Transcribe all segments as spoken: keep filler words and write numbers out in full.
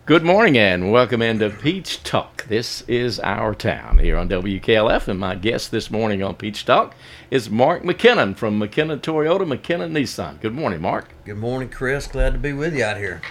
Good morning and welcome into Peach Talk. This is our town here on W K L F, and my guest this morning on Peach Talk is Mark McKinnon from McKinnon Toyota, McKinnon Nissan. Good morning, Mark. Good morning, Chris. Glad to be with you out here.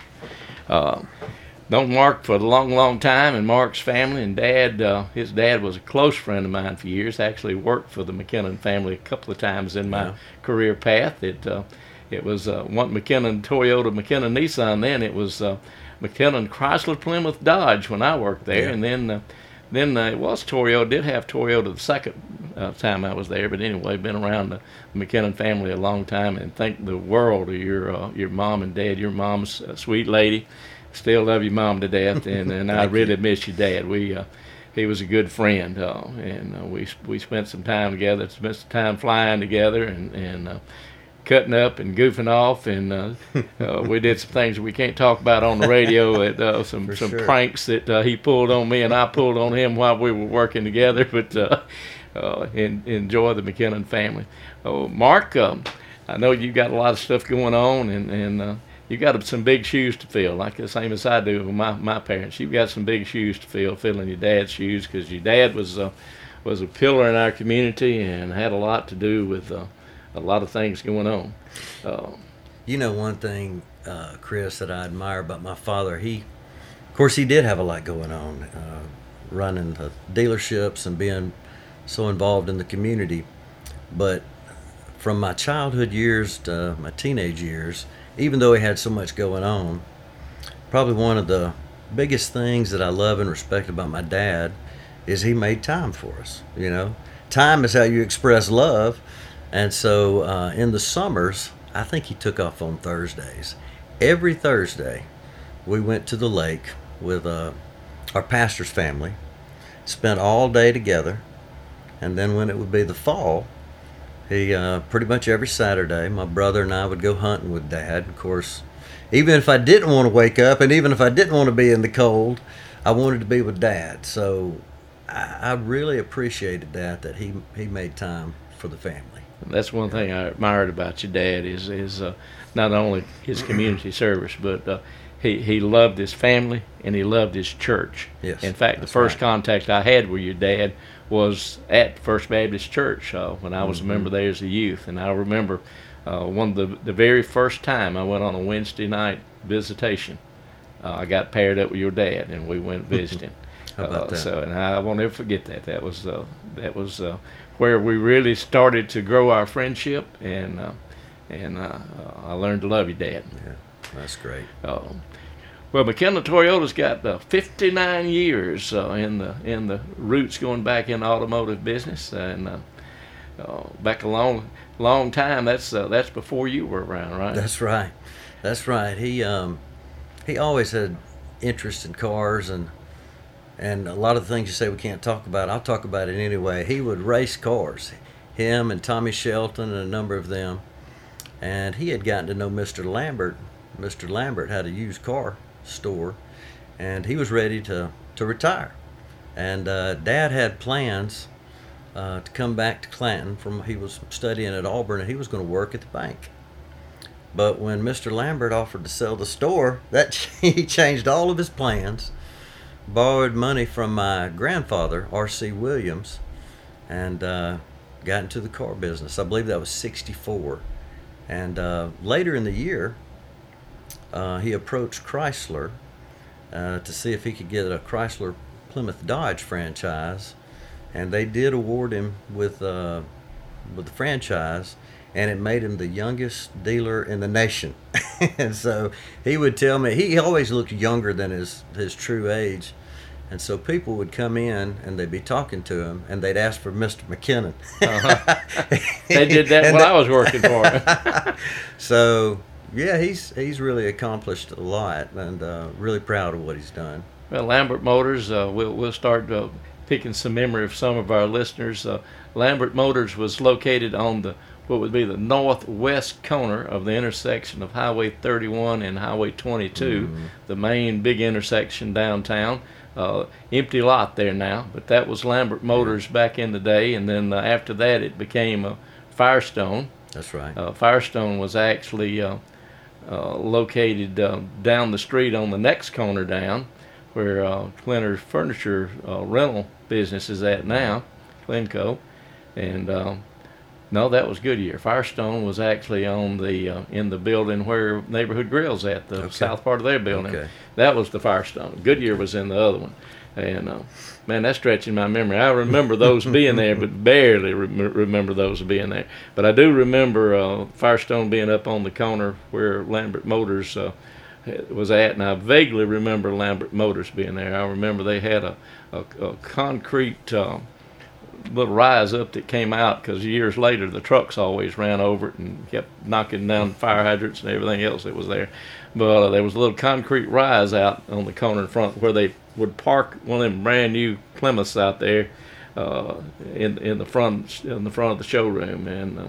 Uh, known Mark for a long, long time, and Mark's family and dad, uh, his dad was a close friend of mine for years. Actually worked for the McKinnon family a couple of times in my yeah. career path. It uh, it was uh, one McKinnon Toyota, McKinnon Nissan. Then it was uh, McKinnon Chrysler Plymouth Dodge when I worked there, yeah. and then uh, then uh, it was Toyota. Did have Toyota the second uh, time I was there, but anyway, been around the McKinnon family a long time, and thank the world of your uh, your mom and dad. Your mom's a sweet lady. Still love your mom to death, and, and I really you. miss your dad. We uh, he was a good friend, uh, and uh, we we spent some time together. Spent some time flying together, and and. Uh, cutting up and goofing off, and uh, uh, we did some things we can't talk about on the radio, at, uh, some For some sure. pranks that uh, he pulled on me and I pulled on him while we were working together, but uh, uh, in, enjoy the McKinnon family. Oh, Mark, um, I know you got a lot of stuff going on, and, and uh, you got some big shoes to fill, like the same as I do with my, my parents. You've got some big shoes to fill, filling your dad's shoes, because your dad was, uh, was a pillar in our community and had a lot to do with uh, a lot of things going on. Uh, you know, one thing, uh, Chris, that I admire about my father, he, of course, he did have a lot going on, uh, running the dealerships and being so involved in the community. But from my childhood years to my teenage years, even though he had so much going on, probably one of the biggest things that I love and respect about my dad is he made time for us. You know, time is how you express love. And so uh, in the summers, I think he took off on Thursdays. Every Thursday, we went to the lake with uh, our pastor's family, spent all day together, and then when it would be the fall, he uh, pretty much every Saturday, my brother and I would go hunting with Dad. Of course, even if I didn't want to wake up, and even if I didn't want to be in the cold, I wanted to be with Dad. So I, I really appreciated that, that he, he made time for the family. That's one thing I admired about your dad is is uh, not only his community service, but uh, he he loved his family and he loved his church. Yes, in fact, the first right. contact I had with your dad was at First Baptist Church uh, when I was mm-hmm. a member there as a youth, and I remember uh, one of the the very first time I went on a Wednesday night visitation. Uh, I got paired up with your dad, and we went visiting. How about uh, that? So, and I won't ever forget that. That was uh, that was. Uh, where we really started to grow our friendship, and uh, and uh, I learned to love you, Dad. Yeah, that's great. Uh, well, McKinnon Toyota's got uh, fifty-nine years uh, in the in the roots going back in the automotive business, and uh, uh, back a long long time. That's uh, that's before you were around, right? That's right. That's right. He um he always had interest in cars, and. And a lot of the things you say we can't talk about, I'll talk about it anyway. He would race cars, him and Tommy Shelton and a number of them. And he had gotten to know Mister Lambert. Mister Lambert had a used car store, and he was ready to, to retire. And uh, Dad had plans uh, to come back to Clanton. From he was studying at Auburn, and he was going to work at the bank. But when Mister Lambert offered to sell the store, that he changed all of his plans. Borrowed money from my grandfather, R C Williams, and uh, got into the car business. I believe that was sixty-four. And uh, later in the year, uh, he approached Chrysler uh, to see if he could get a Chrysler Plymouth Dodge franchise, and they did award him with uh, with the franchise, and it made him the youngest dealer in the nation. And so he would tell me, he always looked younger than his, his true age. And so people would come in and they'd be talking to him, and they'd ask for Mister McKinnon. Uh-huh. They did that when I was working for him. So, yeah, he's he's really accomplished a lot, and uh, really proud of what he's done. Well, Lambert Motors, uh, we'll, we'll start uh, picking some memory of some of our listeners. Uh, Lambert Motors was located on the what would be the northwest corner of the intersection of Highway thirty-one and Highway twenty-two, mm-hmm. the main big intersection downtown. Uh, empty lot there now, but that was Lambert Motors back in the day, and then uh, after that it became uh, Firestone. That's right. Uh, Firestone was actually uh, uh, located uh, down the street on the next corner down, where uh, Clinter's Furniture uh, rental business is at now, Clinco, and um, no, that was Goodyear. Firestone was actually on the uh, in the building where Neighborhood Grill's at, the Okay. south part of their building. Okay. That was the Firestone. Goodyear was in the other one, and uh, man, that's stretching my memory. I remember those being there, but barely rem- remember those being there. But I do remember uh, Firestone being up on the corner where Lambert Motors uh, was at, and I vaguely remember Lambert Motors being there. I remember they had a, a, a concrete uh, little rise up that came out, because years later the trucks always ran over it and kept knocking down fire hydrants and everything else that was there. But uh, there was a little concrete rise out on the corner in front where they would park one of them brand new Plymouths out there uh, in in the front in the front of the showroom, and uh,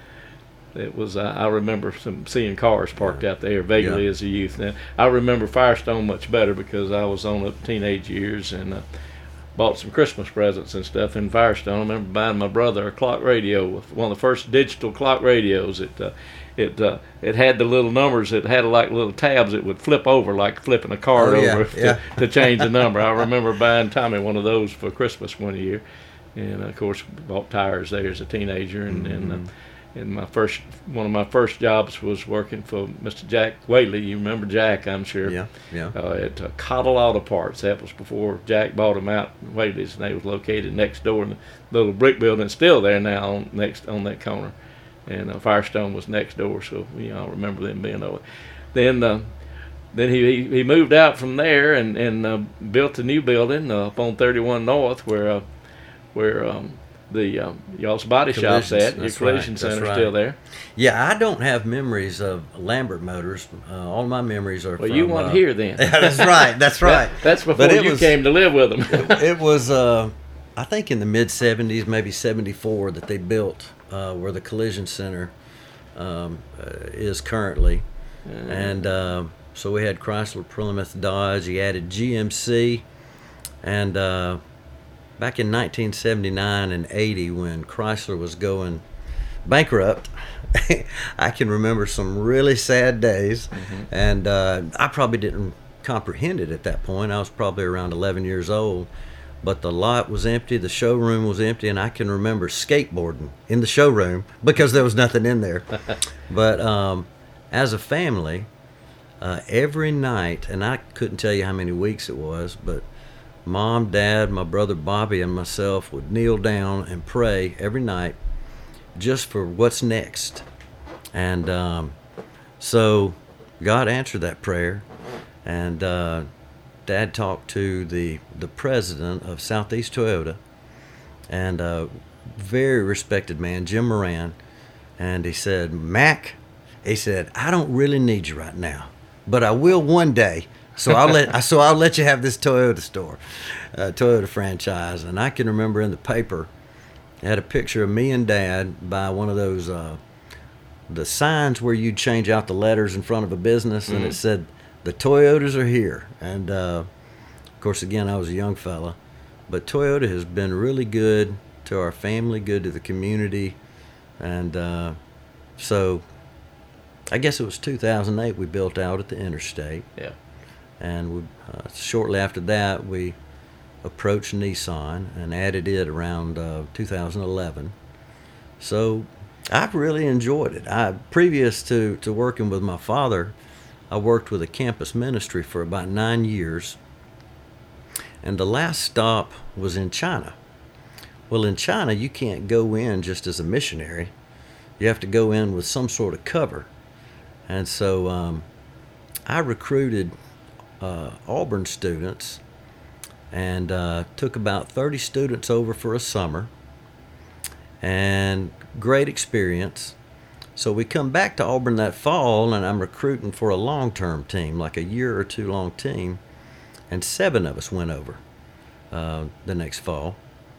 it was uh, I remember some seeing cars parked out there vaguely Yeah. as a youth. Now I remember Firestone much better because I was on up teenage years and uh, bought some Christmas presents and stuff in Firestone. I remember buying my brother a clock radio, with one of the first digital clock radios. It uh, it uh, it had the little numbers. It had like little tabs that would flip over, like flipping a card Oh, yeah, over to, yeah. to change the number. I remember buying Tommy one of those for Christmas one year, and of course bought tires there as a teenager. And and, uh, and my first one of my first jobs was working for Mister Jack Whaley. You remember Jack, I'm sure. Yeah, yeah. Uh, at uh, Cottle Auto Parts. That was before Jack bought them out. Whaley's, and they was located next door in the little brick building, still there now on next on that corner. And uh, Firestone was next door, so you know I remember them being over. Then uh, then he he moved out from there and and uh, built a new building uh, up on thirty-one North, where uh, where um, the um, y'all's body shop's Collisions, at. Your that's collision right, that's center's right. still there. Yeah, I don't have memories of Lambert Motors. Uh, all my memories are Well, from... you weren't uh, here then. That's right, that's right. That- that's before But it you was- came to live with them. It was, uh, I think, in the mid seventies, maybe seventy-four, that they built uh, where the collision center um, uh, is currently. And uh, so we had Chrysler, Plymouth, Dodge. He added G M C. And uh, back in nineteen seventy-nine and eighty, when Chrysler was going bankrupt, I can remember some really sad days. And uh, I probably didn't comprehend it at that point. I was probably around eleven years old. But the lot was empty, the showroom was empty, and I can remember skateboarding in the showroom because there was nothing in there. But um, as a family, uh, every night, and I couldn't tell you how many weeks it was, but Mom, Dad, my brother Bobby, and myself would kneel down and pray every night just for what's next. And um, so God answered that prayer, and uh, Dad talked to the, the president of Southeast Toyota, and a very respected man, Jim Moran, and he said, Mac, he said, I don't really need you right now, but I will one day. So I'll let so I'll let you have this Toyota store, uh, Toyota franchise. And I can remember in the paper, it had a picture of me and Dad by one of those uh, the signs where you change out the letters in front of a business, and Mhm. it said, the Toyotas are here. And uh, of course, again, I was a young fella, but Toyota has been really good to our family, good to the community. And uh, so I guess it was two thousand eight we built out at the interstate. Yeah. And we, uh, shortly after that, we approached Nissan and added it around uh, two thousand eleven. So I've really enjoyed it. I, previous to, to working with my father, I worked with a campus ministry for about nine years. And the last stop was in China. Well, in China, you can't go in just as a missionary. You have to go in with some sort of cover. And so um, I recruited uh, Auburn students and uh, took about thirty students over for a summer. And great experience. So we come back to Auburn that fall, and I'm recruiting for a long-term team, like a year or two long team. And seven of us went over uh, the next fall.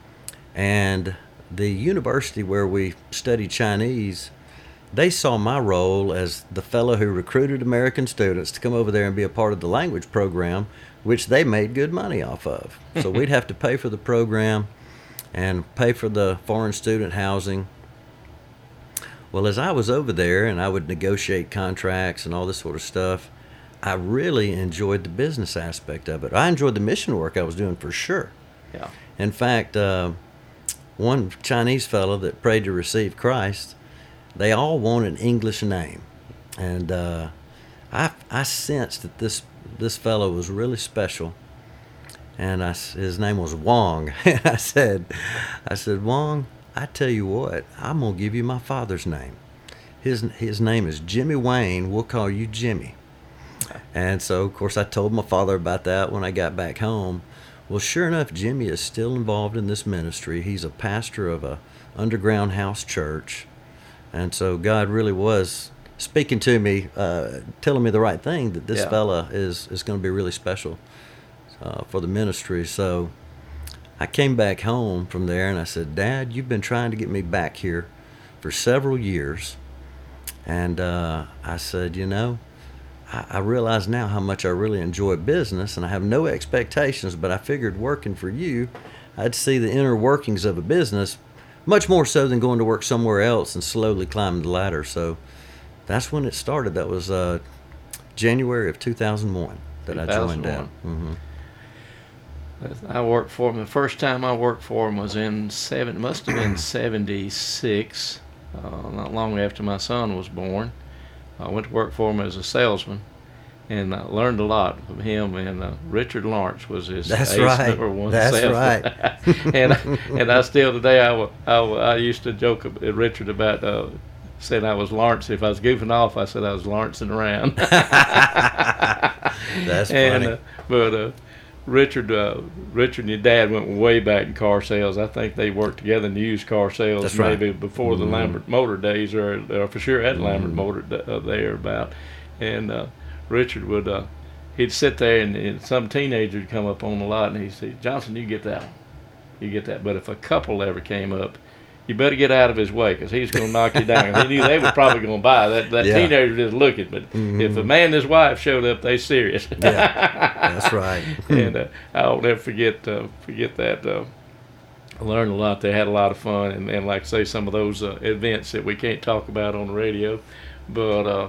And the university where we studied Chinese, they saw my role as the fellow who recruited American students to come over there and be a part of the language program, which they made good money off of. So we'd have to pay for the program and pay for the foreign student housing. Well, as I was over there and I would negotiate contracts and all this sort of stuff, I really enjoyed the business aspect of it. I enjoyed the mission work I was doing for sure. Yeah. In fact, uh, one Chinese fellow that prayed to receive Christ, they all want an English name. And uh, I, I sensed that this, this fellow was really special. And I, his name was Wong. And I said, I said, Wong, I tell you what, I'm going to give you my father's name. His, his name is Jimmy Wayne. We'll call you Jimmy. And so, of course, I told my father about that when I got back home. Well, sure enough, Jimmy is still involved in this ministry. He's a pastor of a underground house church. And so God really was speaking to me, uh, telling me the right thing, that this yeah. fella is, is going to be really special uh, for the ministry. So I came back home from there and I said, Dad, you've been trying to get me back here for several years. And uh, I said, you know, I, I realize now how much I really enjoy business, and I have no expectations, but I figured working for you, I'd see the inner workings of a business much more so than going to work somewhere else and slowly climbing the ladder. So that's when it started. That was uh, January of two thousand one that I joined out. Mm-hmm. I worked for him. The first time I worked for him was in seven. Must have been seventy-six. Uh, not long after my son was born, I went to work for him as a salesman, and I learned a lot from him. And uh, Richard Lawrence was his That's ace right. number one That's salesman. right. and and I still today I, w- I, w- I used to joke at Richard about uh, saying I was Lawrence. If I was goofing off, I said I was Lawrencing around. That's and, funny. Uh, but. Uh, Richard, uh, Richard and your dad went way back in car sales. I think they worked together in the used car sales, That's right. maybe before mm-hmm. the Lambert Motor days, or, or for sure at Lambert mm-hmm. Motor uh, there about. And uh, Richard would, uh, he'd sit there, and, and some teenager would come up on the lot, and he'd say, Johnson, you get that one, you get that. But if a couple ever came up, you better get out of his way, because he's going to knock you down. He knew they were probably going to buy that. That Yeah. teenager just looking, but mm-hmm. if a man and his wife showed up, they serious. Yeah, that's right. And uh, I'll never forget uh, forget that. Uh, I learned a lot. They had a lot of fun, and, and like I say, some of those uh, events that we can't talk about on the radio, but uh,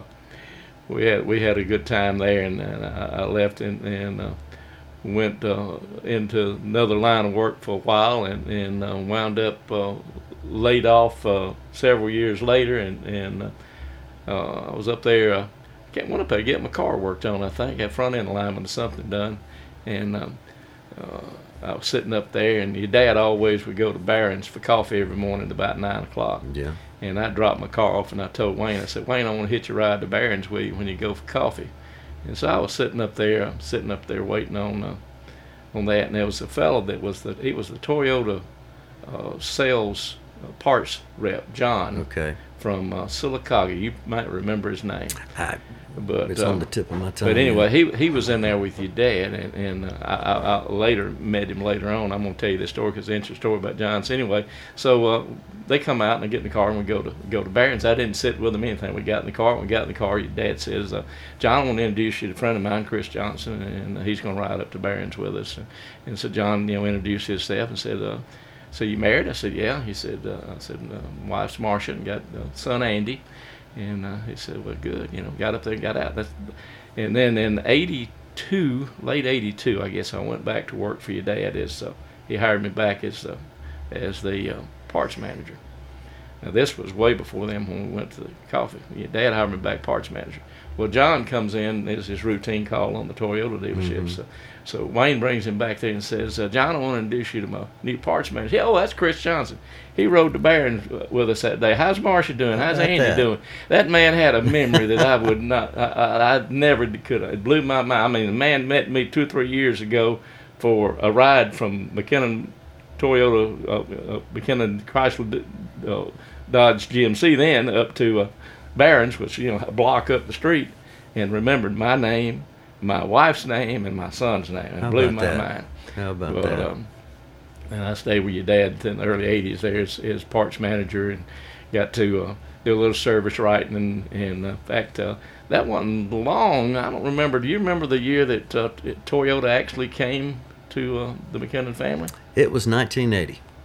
we had we had a good time there. And, and I, I left and, and uh, went uh, into another line of work for a while, and and uh, wound up uh, laid off uh, several years later, and and uh, uh, I was up there. Uh, Went up there to get my car worked on, I think. Had front end alignment or something done. And um, uh, I was sitting up there, and your dad always would go to Barron's for coffee every morning at about nine o'clock. Yeah. And I dropped my car off, and I told Wayne, I said, Wayne, I want to hitch a ride to Barron's with you when you go for coffee. And so I was sitting up there, sitting up there waiting on uh, on that. And there was a fellow that was the, he was the Toyota uh, sales uh, parts rep, John. Okay. From uh, Sylacauga. You might remember his name. I, But, it's um, on the tip of my tongue. But anyway, he he was in there with your dad, and, and uh, I, I, I later met him later on. I'm going to tell you this story because it's an interesting story about John. So anyway, so uh, they come out and they get in the car, and we go to go to Barron's. I didn't sit with them or anything. We got in the car. When we got in the car, your dad says, uh, John, I want to introduce you to a friend of mine, Chris Johnson, and he's going to ride up to Barron's with us. And, and so John, you know, introduced himself and said, uh, so you married? I said, yeah. He said, uh, I said, uh, wife's Marcia and got uh, son Andy. And uh, he said, well, good, you know, got up there and got out. That's, and then in eighty-two, late eighty-two, I guess I went back to work for your dad. As uh, he hired me back as uh, as the uh, parts manager. Now, this was way before them when we went to the coffee. Your dad hired me back parts manager. Well, John comes in, it's his routine call on the Toyota dealership. Mm-hmm. So, so Wayne brings him back there and says, uh, John, I want to introduce you to my new parts manager. Yeah, oh, that's Chris Johnson. He rode to Barron's with us that day. How's Marcia doing? How's Andy that? doing? That man had a memory that I would not, I, I, I never could. It blew my mind. I mean, the man met me two or three years ago for a ride from McKinnon Toyota, uh, uh, McKinnon Chrysler uh, Dodge G M C then up to uh, Barron's, which, you know, a block up the street, and remembered my name, my wife's name, and my son's name. It How blew about my that? mind. How about But, that? Um, and I stayed with your dad in the early eighties there as, as parts manager, and got to uh, do a little service writing. And, and uh, in fact, uh, that wasn't long. I don't remember. Do you remember the year that uh, Toyota actually came to uh, the McKinnon family? It was nineteen eighty.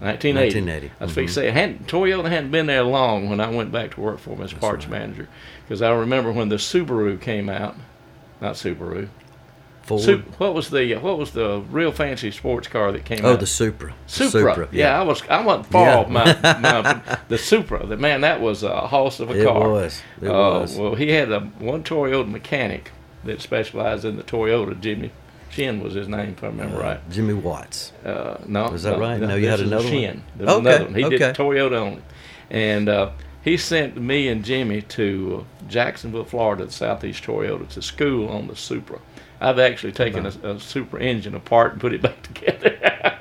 nineteen eighty. nineteen eighty. I was mm-hmm. say, hadn't, Toyota hadn't been there long when I went back to work for them as That's parts right. manager. Because I remember when the Subaru came out, not Subaru. Ford. Su- what was the what was the real fancy sports car that came oh, out? Oh, the Supra. Supra. Supra yeah. yeah, I was I wasn't far yeah. off my, my the Supra. The man, that was a hoss of a it car. Was. It uh, was. Well, he had a one Toyota mechanic that specialized in the Toyota. Jimmy Shin was his name, if I remember uh, right. Jimmy Watts. Uh, no, was that no, right? No, no you had another Shin. one. There was okay. another one. He okay. did Toyota only, and uh, he sent me and Jimmy to Jacksonville, Florida, to Southeast Toyota to school on the Supra. I've actually taken a, a Supra engine apart and put it back together.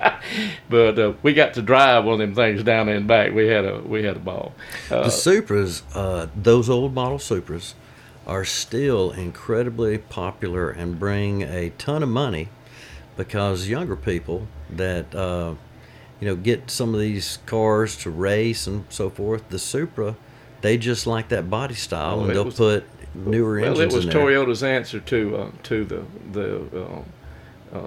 But uh, we got to drive one of them things down there and back. We had a we had a ball. Uh, the Supras, uh, those old model Supras, are still incredibly popular and bring a ton of money because younger people that uh, you know get some of these cars to race and so forth. The Supra, they just like that body style, well, and they'll was, put newer well, engines it was in there. Toyota's answer to uh, to the the uh, uh,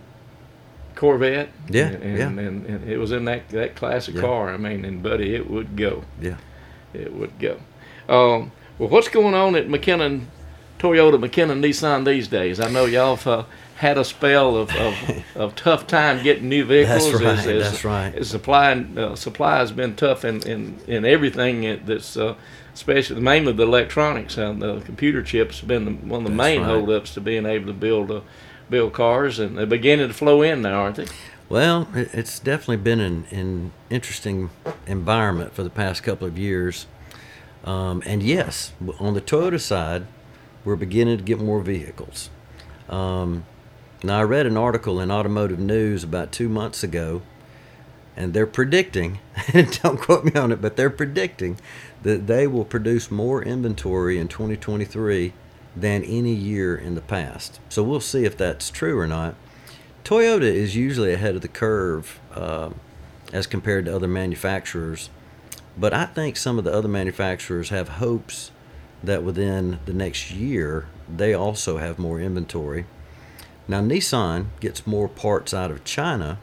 Corvette. Yeah, and, yeah. And, and, and it was in that that classic yeah. car. I mean, and buddy, it would go. Yeah, it would go. Um, well, what's going on at McKinnon Toyota, McKinnon Nissan these days? I know y'all have uh, had a spell of, of, of tough time getting new vehicles. That's right. As, as, that's right. As supply uh, supply has been tough in in, in everything that's. Uh, Especially, mainly the electronics and the computer chips have been the, one of the That's main right. holdups to being able to build uh, build cars, and they're beginning to flow in now, aren't they? Well, it's definitely been an, an interesting environment for the past couple of years. Um, and yes, on the Toyota side, we're beginning to get more vehicles. Um, now, I read an article in Automotive News about two months ago, and they're predicting, don't quote me on it, but they're predicting that they will produce more inventory in twenty twenty-three than any year in the past. So we'll see if that's true or not. Toyota is usually ahead of the curve uh, as compared to other manufacturers, but I think some of the other manufacturers have hopes that within the next year they also have more inventory. Now, Nissan gets more parts out of China,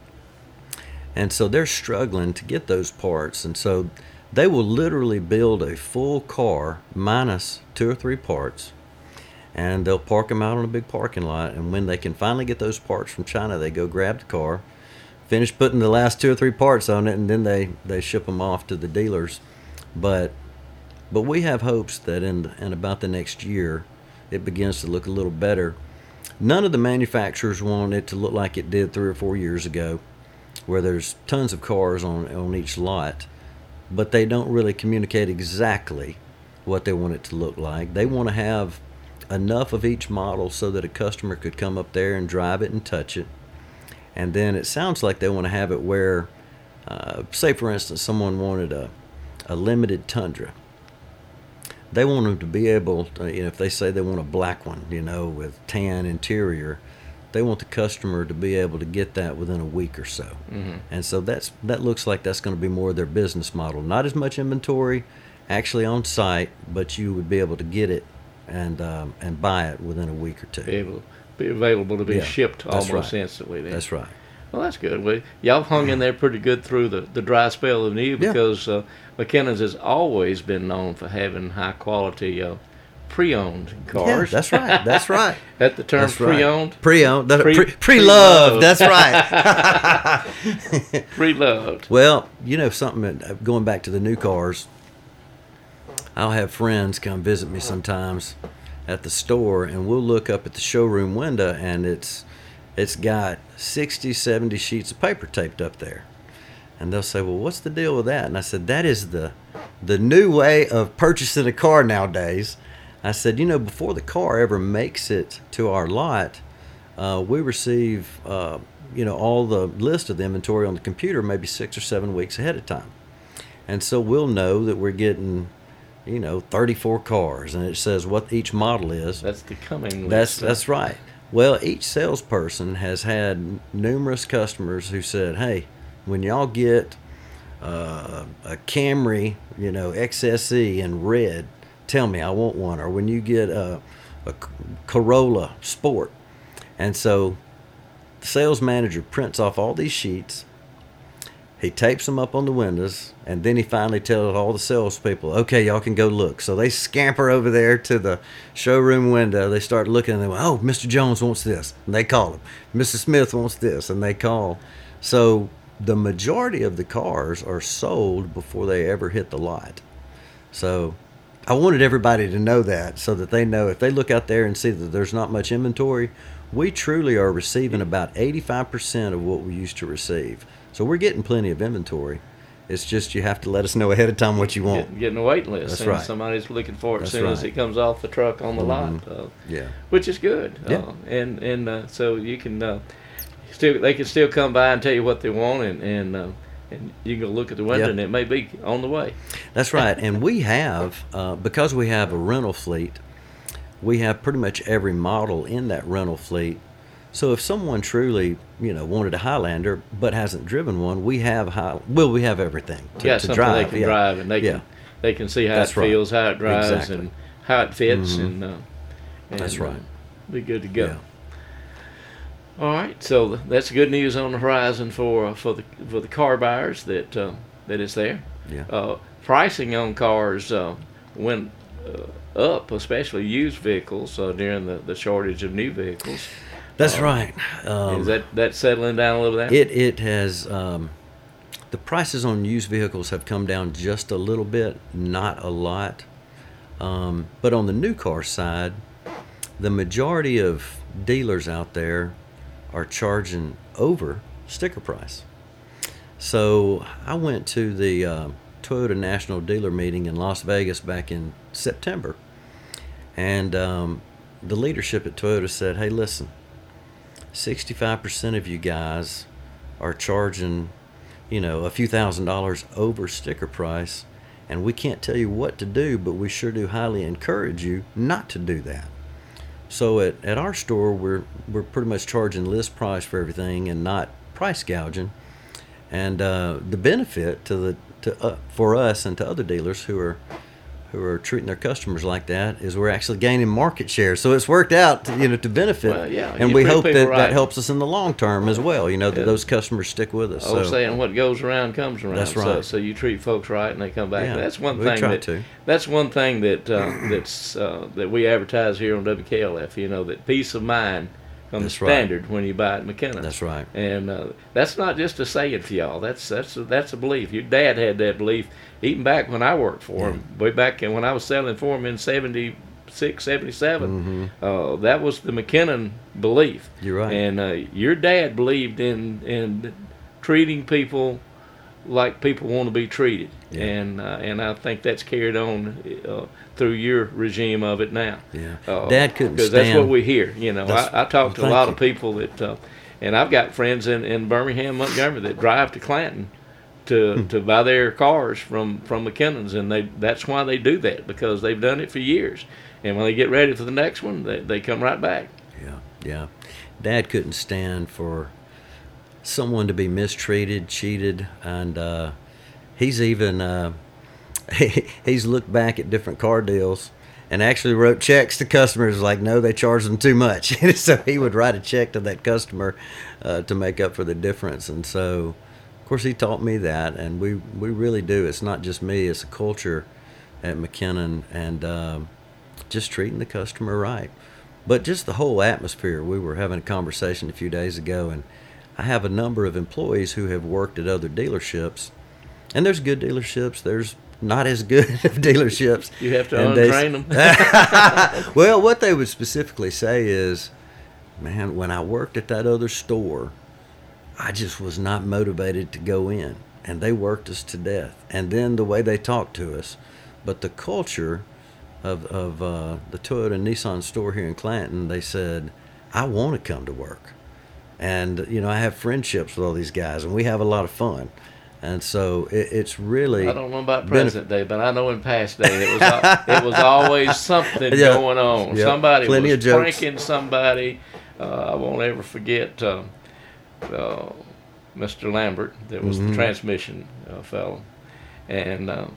and so they're struggling to get those parts, and so they will literally build a full car minus two or three parts, and they'll park them out on a big parking lot, and when they can finally get those parts from China, they go grab the car, finish putting the last two or three parts on it, and then they, they ship them off to the dealers. But but we have hopes that in, in about the next year, it begins to look a little better. None of the manufacturers want it to look like it did three or four years ago, where there's tons of cars on, on each lot, but they don't really communicate exactly what they want it to look like. They want to have enough of each model so that a customer could come up there and drive it and touch it. And then it sounds like they want to have it where, uh, say for instance, someone wanted a, a limited Tundra. They want them to be able to, you know, if they say they want a black one, you know, with tan interior, they want the customer to be able to get that within a week or so. Mm-hmm. And so that's that looks like that's going to be more of their business model. Not as much inventory actually on site, but you would be able to get it and um, and buy it within a week or two. Be able, be available to be yeah, shipped almost right. instantly. Then. That's right. Well, that's good. Well, y'all hung in there pretty good through the, the dry spell of new because uh, McKinnon's has always been known for having high quality uh, pre-owned cars. Yeah, that's right. That's right. At the term that's pre-owned? Right. Pre-owned. That, pre, pre, pre-loved. That's right. Pre-loved. Well, you know something, going back to the new cars, I'll have friends come visit me sometimes at the store, and we'll look up at the showroom window, and it's it's got sixty, seventy sheets of paper taped up there. And they'll say, well, what's the deal with that? And I said, that is the the new way of purchasing a car nowadays. I said, you know, before the car ever makes it to our lot, uh, we receive, uh, you know, all the list of the inventory on the computer maybe six or seven weeks ahead of time. And so we'll know that we're getting, you know, thirty-four cars, and it says what each model is. That's the coming list. That's, that's right. Well, each salesperson has had numerous customers who said, hey, when y'all get uh, a Camry, you know, X S E in red, tell me, I want one. Or when you get a, a Corolla Sport. And so the sales manager prints off all these sheets, He tapes them up on the windows, and then he finally tells all the salespeople, okay, y'all can go look. So they scamper over there to the showroom window. They start looking, and they go, oh, Mister Jones wants this. And they call him. Missus Smith wants this, and they call. So the majority of the cars are sold before they ever hit the lot. So I wanted everybody to know that, so that they know if they look out there and see that there's not much inventory, we truly are receiving about eighty-five percent of what we used to receive. So we're getting plenty of inventory. It's just you have to let us know ahead of time what you want. Get, getting a waiting list. That's and right. Somebody's looking for it That's as soon right. as it comes off the truck on the Mm-hmm. lot. Uh, Yeah. Which is good. Yeah. Uh, and and uh, so you can uh, still they can still come by and tell you what they want, and and uh, and you can go look at the window, Yep. and it may be on the way. That's right. And we have, uh, because we have a rental fleet, we have pretty much every model in that rental fleet. So if someone truly, you know, wanted a Highlander but hasn't driven one, we have high, well, we have everything to, yeah, to something drive. they can yeah. drive, and they yeah. can they can see how That's it right. feels, how it drives, Exactly. and how it fits, Mhm. and, uh, and That's right. uh, be good to go. Yeah. All right, so that's good news on the horizon for uh, for the for the car buyers that uh, that is there. Yeah. Uh, pricing on cars uh, went uh, up, especially used vehicles uh, during the, the shortage of new vehicles. That's Uh, right. Um, is that that settling down a little bit? It it has um, the prices on used vehicles have come down just a little bit, not a lot. Um, but on the new car side, the majority of dealers out there are charging over sticker price. So I went to the uh, Toyota National Dealer Meeting in Las Vegas back in September, and um, the leadership at Toyota said, "Hey, listen. sixty-five percent of you guys are charging, you know, a few thousand dollars over sticker price, and we can't tell you what to do, but we sure do highly encourage you not to do that." So at, at our store, we're we're pretty much charging list price for everything and not price gouging. And uh, the benefit to the to uh, for us and to other dealers who are who are treating their customers like that is we're actually gaining market share. So it's worked out, to, you know, to benefit. Well, yeah, and you we treat hope that people right. that helps us in the long term as well. You know, that Yeah. those customers stick with us. I was So saying what goes around comes around. That's So, right. so you treat folks right, and they come back. Yeah, That's one we thing try that to. that's one thing that uh, that's uh, that we advertise here on W K L F. You know, that peace of mind comes That's right. standard when you buy at McKenna. That's right. And uh, that's not just a saying to y'all. That's that's a, that's a belief. Your dad had that belief even back when I worked for him. Way back when I was selling for him in seventy-six, seventy-seven. Mhm. Uh, that was the McKinnon belief. You're right. And uh, your dad believed in in treating people like people want to be treated. Yeah. And uh, and I think that's carried on uh, through your regime of it now. Yeah. Uh, Dad couldn't Because that's stand- what we hear. You know, That's- I, I talk to a thank lot you. of people that, uh, and I've got friends in, in Birmingham, Montgomery that drive to Clanton to Hmm. to buy their cars from from McKinnon's, and they that's why they do that, because they've done it for years. And when they get ready for the next one, they, they come right back. Yeah, yeah. Dad couldn't stand for someone to be mistreated, cheated, and uh, he's even uh, he's looked back at different car deals and actually wrote checks to customers like, no, they charge them too much. So he would write a check to that customer uh, to make up for the difference. And so, of course, he taught me that, and we, we really do. It's not just me; it's a culture at McKinnon, and um, just treating the customer right. But just the whole atmosphere. We were having a conversation a few days ago, and I have a number of employees who have worked at other dealerships, and there's good dealerships, there's not as good of dealerships. You have to And they- untrain them. Well, what they would specifically say is, man, when I worked at that other store, I just was not motivated to go in, and they worked us to death. And then the way they talked to us, but the culture of of uh, the Toyota and Nissan store here in Clanton, they said, I want to come to work, and you know, I have friendships with all these guys, and we have a lot of fun, and so it, it's really. I don't know about benef- present day, but I know in past day it was al- it was always something Yeah. going on. Yeah. Somebody Plenty was of jokes. pranking somebody. Uh, I won't ever forget uh, uh, Mister Lambert, that was Mhm. the transmission uh, fellow, and uh,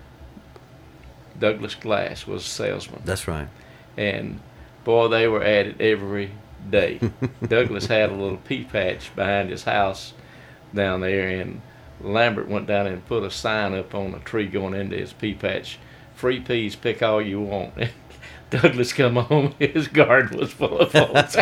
Douglas Glass was a salesman. That's right. And boy, they were at it every day. Douglas had a little pea patch behind his house down there, and Lambert went down and put a sign up on a tree going into his pea patch, free peas, pick all you want. Douglas come home, his garden was full of folks.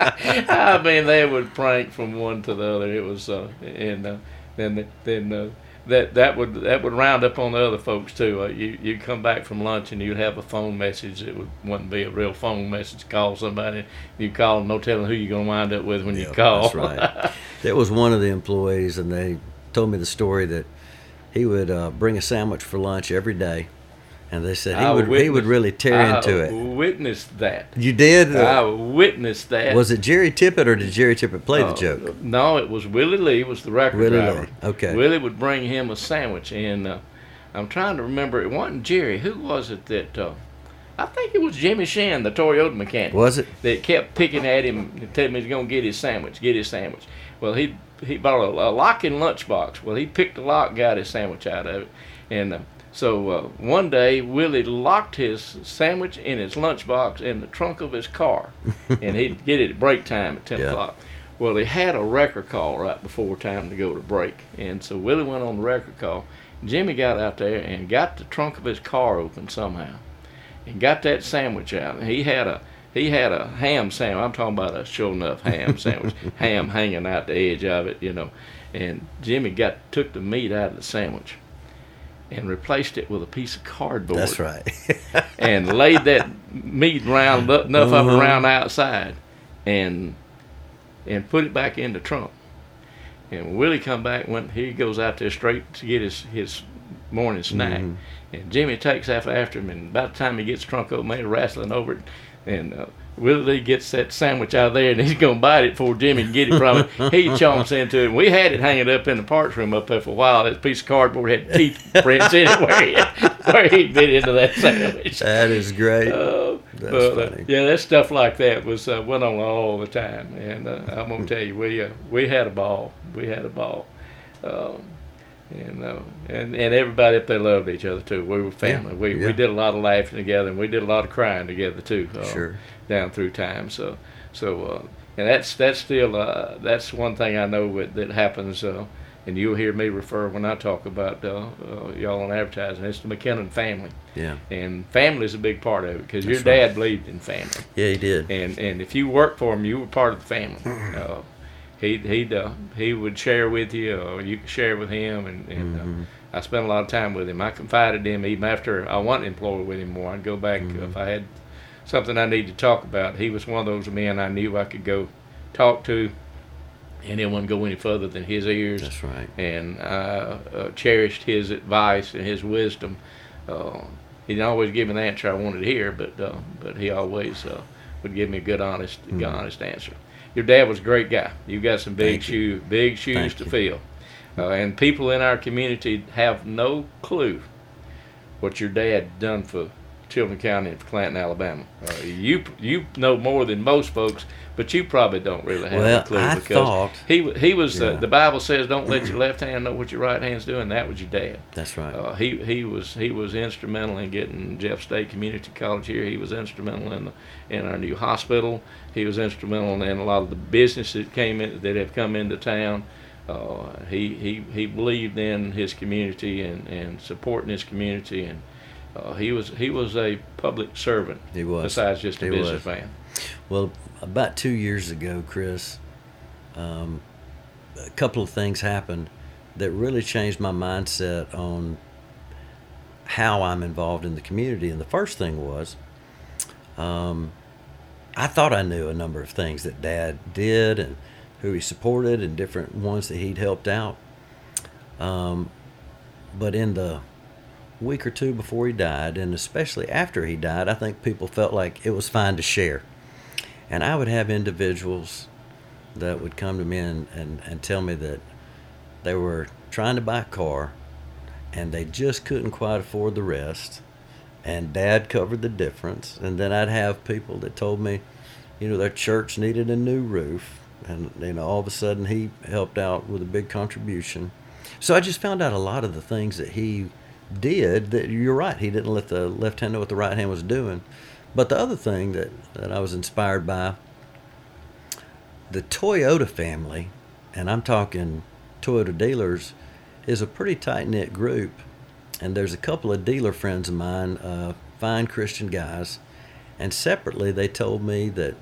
I mean, they would prank from one to the other. It was, uh, and uh, then then uh, that that would that would round up on the other folks too. Uh, you you'd come back from lunch and you'd have a phone message. It would, wouldn't be a real phone message. Call somebody. You call them, no telling who you're gonna wind up with when Yeah, you call. That's right. There was one of the employees, and they told me the story that he would uh, bring a sandwich for lunch every day. And they said he I would he would witnessed- really tear I into it. Witnessed that. You did? I witnessed that. Was it Jerry Tippett, or did Jerry Tippett play the Uh, joke? No, it was Willie Lee. Was the record Willie driver. Lee, okay. Willie would bring him a sandwich, and uh, I'm trying to remember. It wasn't Jerry. Who was it that? Uh, I think it was Jimmy Shan, the Toyota mechanic. Was it? That kept picking at him and telling him he's gonna get his sandwich, get his sandwich. Well, he he bought a, a locking lunchbox. Well, he picked the lock, got his sandwich out of it, and. Uh, So uh, one day, Willie locked his sandwich in his lunchbox in the trunk of his car, and he'd get it at break time at ten Yeah. o'clock. Well, he had a record call right before time to go to break, and so Willie went on the record call. Jimmy got out there and got the trunk of his car open somehow, and got that sandwich out. And he had a he had a ham sandwich. I'm talking about a sure enough ham sandwich, ham hanging out the edge of it, you know. And Jimmy got took the meat out of the sandwich and replaced it with a piece of cardboard. That's right. And laid that meat round up, enough of it Uh-huh. around the outside, and and put it back in the trunk. And when Willie come back, when he goes out there straight to get his, his morning snack, Mhm. and Jimmy takes after after him, and about the time he gets the trunk open, they're wrestling over it, and uh, Willie Lee gets that sandwich out of there, and he's gonna bite it before Jimmy can get it from him. He chomps into it. And we had it hanging up in the parts room up there for a while. That piece of cardboard had teeth prints in it where he, where he bit into that sandwich. That is great. Uh, That's but, uh, funny. yeah, that stuff like that was uh, went on all the time, and uh, I'm gonna tell you, we uh, we had a ball. We had a ball, um, and uh, and and everybody up there loved each other too. We were family. Yeah, We yeah. we did a lot of laughing together, and we did a lot of crying together too. Uh, Sure. Down through time, so so uh, and that's that's still uh, that's one thing I know that, that happens. Uh, and you'll hear me refer when I talk about uh, uh, y'all on advertising. It's the McKinnon family. Yeah. And family is a big part of it because your That's right. dad believed in family, Yeah, he did. and and if you worked for him, you were part of the family. Uh, he he uh, he would share with you, or you could share with him, and, and Mhm. uh, I spent a lot of time with him. I confided in him even after I wasn't employed with him more. I'd go back Mhm. if I had something I needed to talk about. He was one of those men I knew I could go talk to, and it wouldn't go any further than his ears. That's right. And I uh, cherished his advice and his wisdom. Uh, he didn't always give me the answer I wanted to hear, but uh, but he always uh, would give me a good, honest, Mm. honest answer. Your dad was a great guy. You got some big Thank you. shoes, big shoes Thank to you. fill, uh, and people in our community have no clue what your dad done for Chilton County and for Clanton, Alabama. Uh, you you know more than most folks, but you probably don't really have Well, a clue I because thought- he wa- he was Yeah. uh, the Bible says don't let your left hand know what your right hand's doing. That was your dad. That's right. Uh, he he was he was instrumental in getting Jeff State Community College here. He was instrumental in the, in our new hospital. He was instrumental in a lot of the businesses that came in that have come into town. Uh, he, he he believed in his community and, and supporting his community, and uh, he was he was a public servant. He was. Besides just a He was. businessman. Well, about two years ago, Chris, um, a couple of things happened that really changed my mindset on how I'm involved in the community. And the first thing was, um, I thought I knew a number of things that Dad did and who he supported and different ones that he'd helped out. Um, but in the week or two before he died, and especially after he died, I think people felt like it was fine to share. And I would have individuals that would come to me and, and, and tell me that they were trying to buy a car and they just couldn't quite afford the rest. And Dad covered the difference. And then I'd have people that told me, you know, their church needed a new roof. And, you know, all of a sudden he helped out with a big contribution. So I just found out a lot of the things that he did that you're right. He didn't let the left hand know what the right hand was doing. But the other thing that, that I was inspired by, the Toyota family, and I'm talking Toyota dealers, is a pretty tight-knit group, and there's a couple of dealer friends of mine, uh, fine Christian guys, and separately they told me that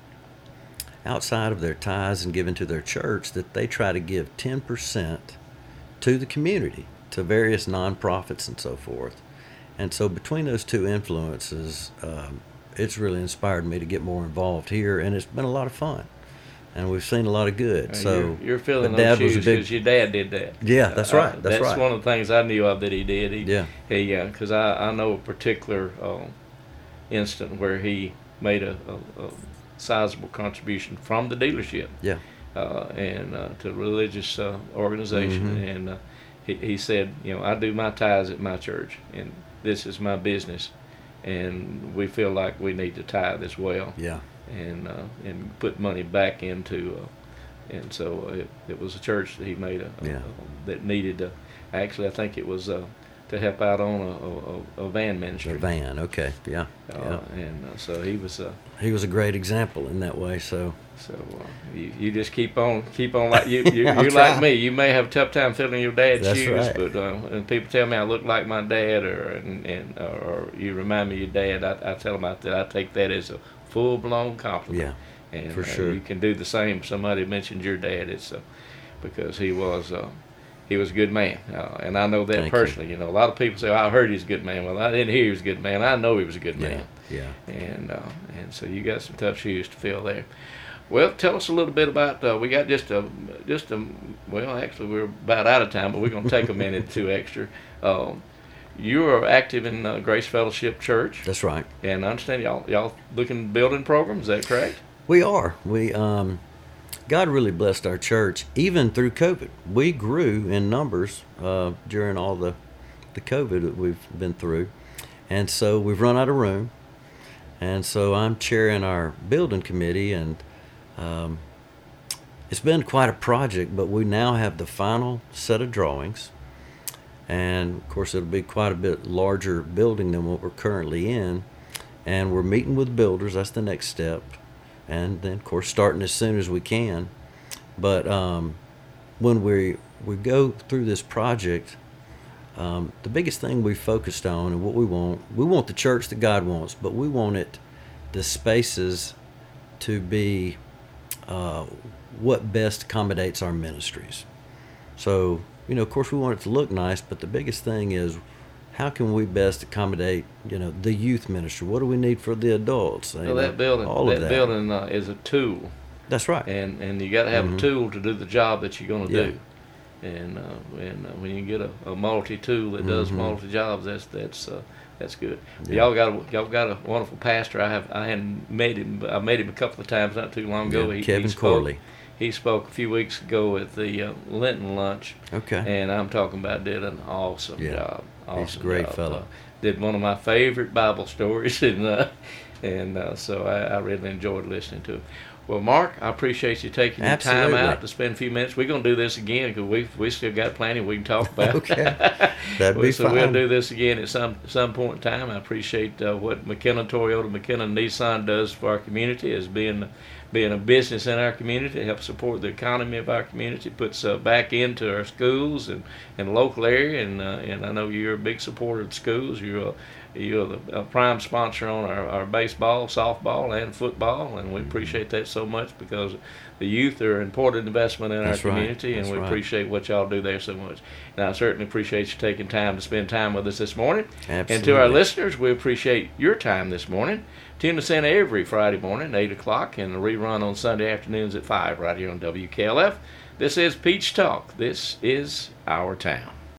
outside of their tithes and giving to their church, that they try to give ten percent to the community, to various nonprofits and so forth. And so between those two influences, um, it's really inspired me to get more involved here, and it's been a lot of fun. And we've seen a lot of good. Uh, so you're, you're filling but those Dad shoes was a big, because your dad did that. Yeah, that's right. Uh, That's, that's right. one of the things I knew of that he did. He, Yeah. He, because I, I know a particular uh, instant where he made a, a, a sizable contribution from the dealership. Yeah. Uh, and uh, to a religious uh, organization, Mhm. and uh, he, he said, you know, I do my tithes at my church, and this is my business, and we feel like we need to tithe as well, Yeah. and uh, and put money back into, uh, and so it, it was a church that he made a, Yeah. a that needed to, actually I think it was uh, to help out on a, a, a van ministry. The van. Okay. Yeah. Uh, yeah. and uh, so he was. Uh, He was a great example in that way. So. So uh, you, you just keep on keep on like you you I'll you're try. like me. You may have a tough time filling your dad's That's shoes, right. but uh, when people tell me I look like my dad, or and, and or, or you remind me of your dad, I, I tell them I, that I take that as a full blown compliment. Yeah. And for uh, sure. you can do the same. Somebody mentioned your dad, it's uh, because he was uh, he was a good man, uh, and I know that Thank you. personally. You. know, a lot of people say, oh, "I heard he's a good man." Well, I didn't hear he was a good man. I know he was a good man. Yeah. Yeah. And uh, and so you got some tough shoes to fill there. Well, tell us a little bit about. Uh, we got just a just a well, actually we're about out of time, but we're going to take a minute or two extra. Um, you are active in uh, Grace Fellowship Church. That's right. And I understand y'all y'all looking at building programs. Is that correct? We are. We um, God really blessed our church even through COVID. We grew in numbers uh, during all the the COVID that we've been through, and so we've run out of room, and so I'm chairing our building committee, and um, it's been quite a project. But we now have the final set of drawings, and of course it'll be quite a bit larger building than what we're currently in, and we're meeting with builders. That's the next step. And then, of course, starting as soon as we can. But um, when we we go through this project, um, the biggest thing we focused on and what we want, we want the church that God wants, but we want it, the spaces, to be uh, what best accommodates our ministries. So, you know, of course, we want it to look nice, but the biggest thing is, how can we best accommodate, you know, the youth ministry? What do we need for the adults? You Well, know, that building all that, of that. building uh, is a tool, That's right. and and you got to have Mhm. a tool to do the job that you're going to Yeah. do. And uh, and uh, when you get a, a multi tool that does Mhm. multi jobs, that's that's uh, that's good. Yeah. Y'all got a, y'all got a wonderful pastor. I have I hadn't met him, but I met him a couple of times not too long ago. Yeah, He, Kevin he spoke, Corley. He spoke a few weeks ago at the uh, Lenten lunch, Okay. and I'm talking about did an awesome Yeah. job. Awesome He's a great job. fellow. Uh, did one of my favorite Bible stories, and uh, and uh, so I, I really enjoyed listening to him. Well, Mark, I appreciate you taking your time Absolutely. out to spend a few minutes. We're going to do this again because we we still got plenty we can talk about. Okay. That'd be so we'll fine. do this again at some some point in time. I appreciate uh, what McKenna Toyota, McKenna Nissan does for our community as being being a business in our community, helps support the economy of our community, puts uh, back into our schools and, and local area. And uh, and I know you're a big supporter of the schools. You're a, you're the a prime sponsor on our, our baseball, softball, and football, and we appreciate that so much because the youth are an important investment in That's our right. community, and That's we right. appreciate what y'all do there so much. And I certainly appreciate you taking time to spend time with us this morning. And to our Absolutely. listeners, we appreciate your time this morning. Tune us in every Friday morning at eight o'clock and a rerun on Sunday afternoons at five right here on W K L F. This is Peach Talk. This is our town.